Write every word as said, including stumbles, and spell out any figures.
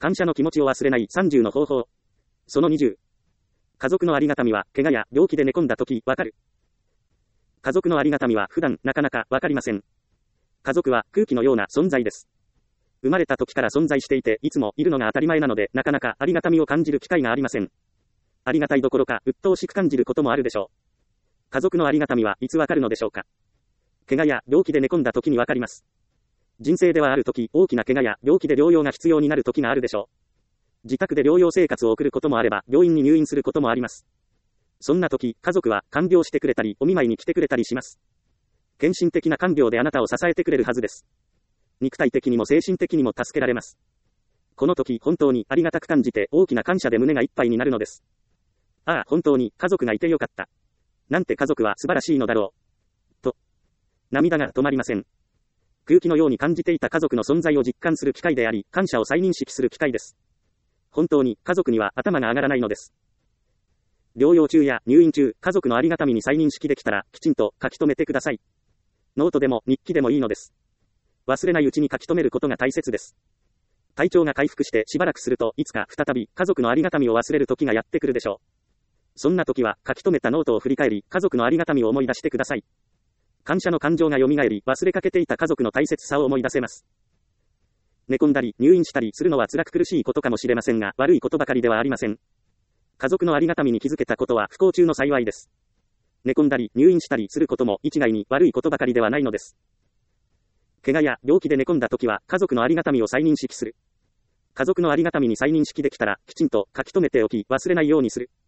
感謝の気持ちを忘れないさんじゅうの方法。そのにじゅう。家族のありがたみは、怪我や病気で寝込んだ時、わかる。家族のありがたみは普段なかなかわかりません。家族は空気のような存在です。生まれた時から存在していて、いつもいるのが当たり前なので、なかなかありがたみを感じる機会がありません。ありがたいどころか、鬱陶しく感じることもあるでしょう。家族のありがたみはいつわかるのでしょうか。怪我や病気で寝込んだ時にわかります。人生ではある時、大きな怪我や病気で療養が必要になる時があるでしょう。自宅で療養生活を送ることもあれば、病院に入院することもあります。そんな時、家族は看病してくれたり、お見舞いに来てくれたりします。献身的な看病であなたを支えてくれるはずです。肉体的にも精神的にも助けられます。この時、本当にありがたく感じて、大きな感謝で胸がいっぱいになるのです。ああ、本当に家族がいてよかった。なんて家族は素晴らしいのだろう。と、涙が止まりません。空気のように感じていた家族の存在を実感する機会であり、感謝を再認識する機会です。本当に家族には頭が上がらないのです。療養中や入院中、家族のありがたみに再認識できたら、きちんと書き留めてください。ノートでも日記でもいいのです。忘れないうちに書き留めることが大切です。体調が回復してしばらくすると、いつか再び家族のありがたみを忘れる時がやってくるでしょう。そんな時は書き留めたノートを振り返り、家族のありがたみを思い出してください。感謝の感情が蘇り、忘れかけていた家族の大切さを思い出せます。寝込んだり入院したりするのは辛く苦しいことかもしれませんが、悪いことばかりではありません。家族のありがたみに気づけたことは不幸中の幸いです。寝込んだり入院したりすることも一概に悪いことばかりではないのです。怪我や病気で寝込んだ時は家族のありがたみを再認識する。家族のありがたみに再認識できたら、きちんと書き留めておき、忘れないようにする。